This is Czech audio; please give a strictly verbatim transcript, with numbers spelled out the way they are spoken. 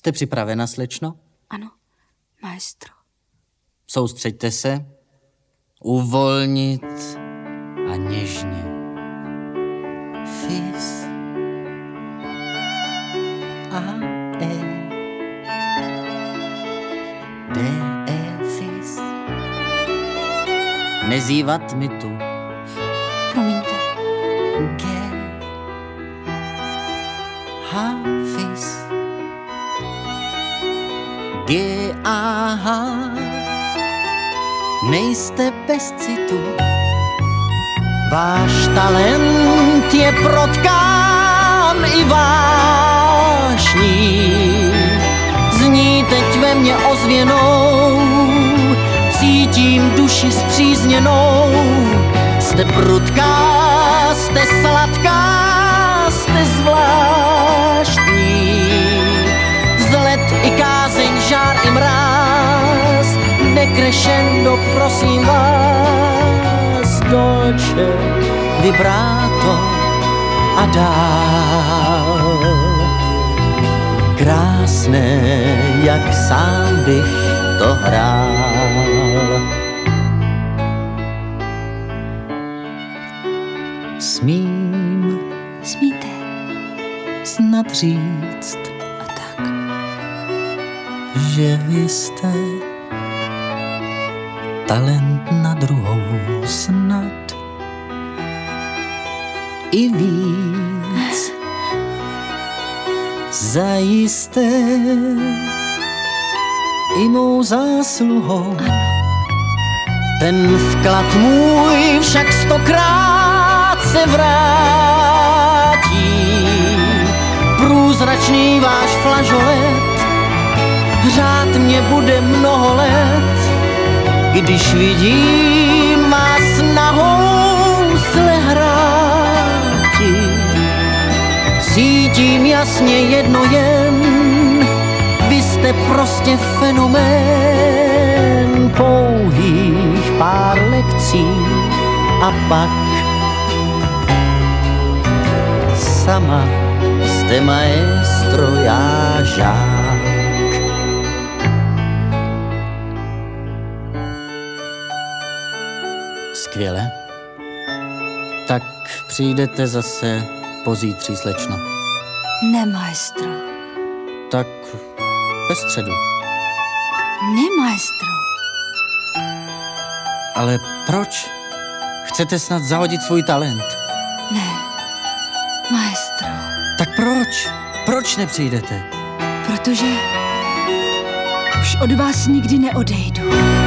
Jste připravena, slečno? Ano, maestro. Soustřeďte se. Uvolnit a něžně. Fis. A, e. D, e, fis. Nezývat mi tu. Promiňte. G. H, fis. G, A, H. Nejste bez citu. Váš talent je protkán i vášní. Zní teď ve mně ozvěnou, cítím duši spřízněnou. Jste prudká, jste sladká, jste zvláštní. Vzlet i kázeň, žár i mráz, decrescendo, prosím vás, dolce, vibrato a dál. Krásné, jak sám bych to hrál. Smím, Smíte. snad říct, A tak. že vy jste talent na druhou snad i víc. Zajisté i mou zásluhou. Ten vklad můj však stokrát se vrátí. Průzračný váš flažolet hřát mě bude mnoho let, když vidím vás nahou slehráti. Cítím jasně jedno jen, vy jste prostě fenomén. Pouhých pár lekcí a pak sama jste maestro, já žák. Skvěle. Tak přijdete zase pozítří, slečno. Ne, maestro. Tak ve středu. Ne, maestro. Ale proč? Chcete snad zahodit svůj talent? Ne, maestro. Tak proč? Proč nepřijdete? Protože už od vás nikdy neodejdu.